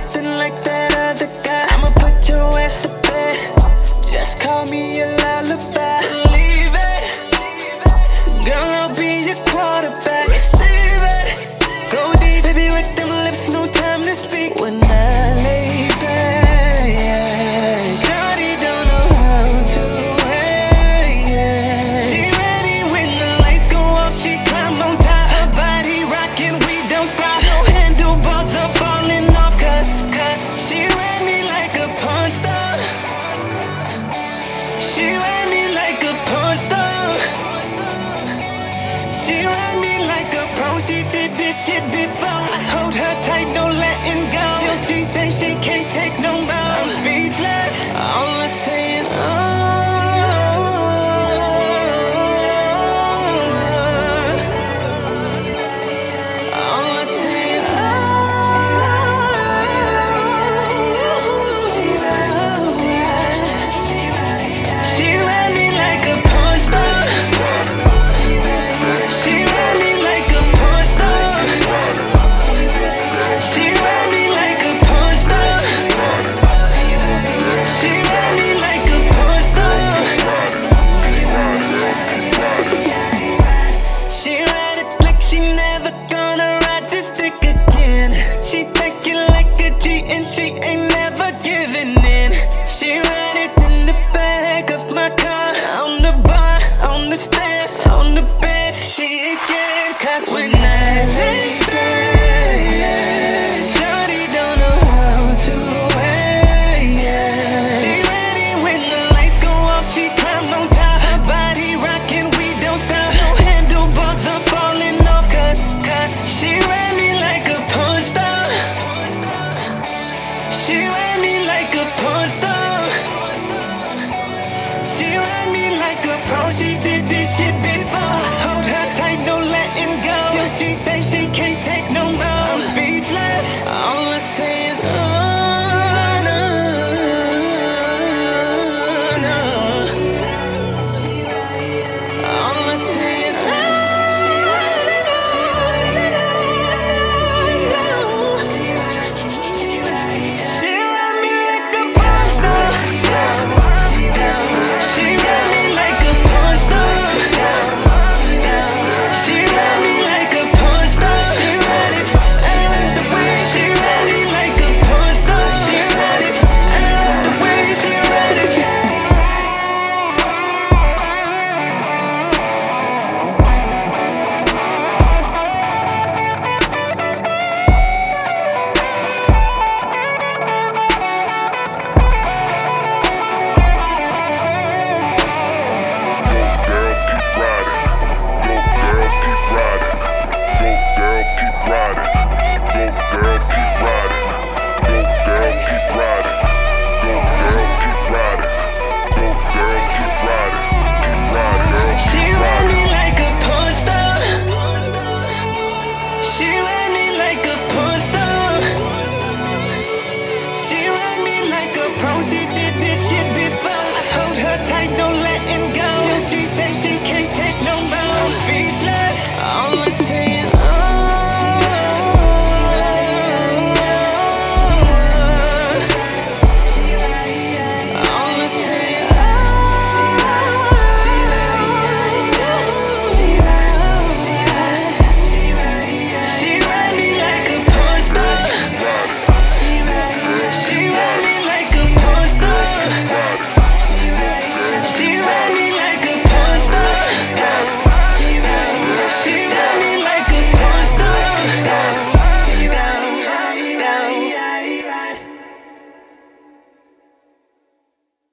nothing like that other guy. I'ma put your ass to bed. Just call me a lullaby. Believe it, girl, I'll be your quarterback. Receive it, go deep, baby, with them lips, no time to speak. When I lay back, shawty don't know how to wait. She ready when the lights go off. She climb on top, her body rocking, we don't stop. No handlebars are falling off, cause she read me like a porn star. She read me like a porn star. She read me like a pro. She did this shit before. I hold her tight, no letting go, till she say she can't take no more. I'm speechless. All I say is oh. All I say is oh. She read me like a porn star. She read me like a porn star. She read me like a porn star. She read me like a porn star. She read it like she never